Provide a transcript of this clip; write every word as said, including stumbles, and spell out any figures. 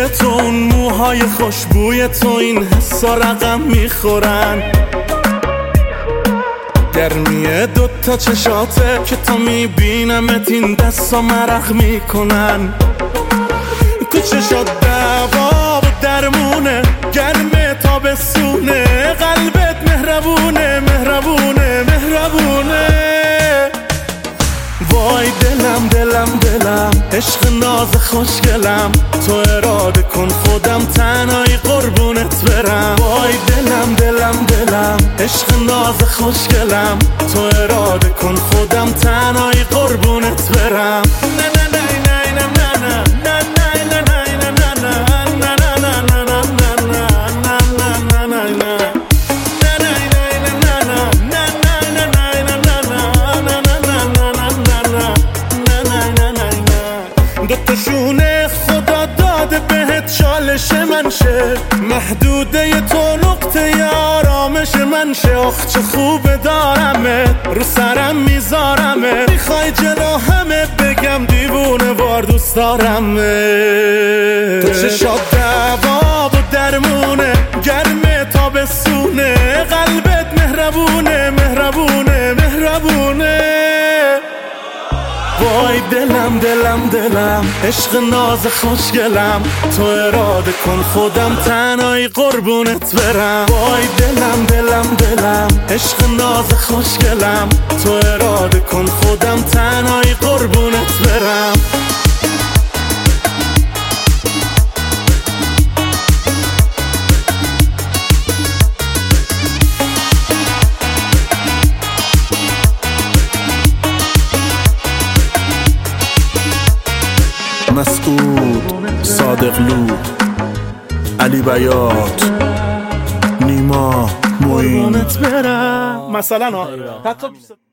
تو، اون موهای خوشبوی تو، این حسا رقم میخورن. گرمیه دوتا چشاته که تا میبینمت این دستا مرخ میکنن. تو چشات دوا و درمونه، گرمه تابستونه، قلبت مهربونه مهربونه مهربونه. وای دلم دلم دلم، عشق ناز خوشگلم، تو اراده کن خودم تنهایی قربونت برم. وای دلم دلم دلم، عشق ناز خوشگلم، تو اراده کن خودم تنهایی قربونت برم. نه نه نه نه نه نه نه نه نه نه نه نه نه نه نه نه نه. دوتاشونه خدا داده بهت چالش من شه، محدوده تو نقطه آرامش من شه. آخ چه خوبه دارمه، رو سرم میذارمه، میخوای جلو همه بگم دیوونه وار دوست دارمه. تو چشات دوا و درمونه، گرمه تابستونه، قلبت مهربونه مهربونه مهربونه. وای دلم دلم دلم، عشق ناز خوشگلم، تو اراده کن خودم تنهایی قربونت برم. وای دلم دلم دلم، عشق ناز خوشگلم، تو اراده کن خودم تنهایی قربونت برم. مسعود، صادقلو، علی بیات، نیما، معین. مثلا